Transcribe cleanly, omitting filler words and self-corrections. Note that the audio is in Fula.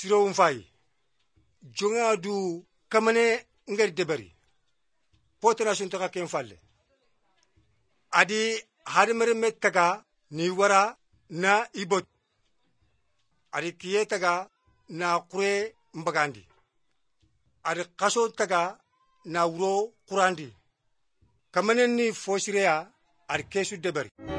siro unfai jonga du kamane ngari debari potena sunta ken falle adi hadmere metaga ni wara na ibot adi kiye taga na kure mbagandi adi kaso taga na wuro kurandi kamane ni fosirea adi kesu debari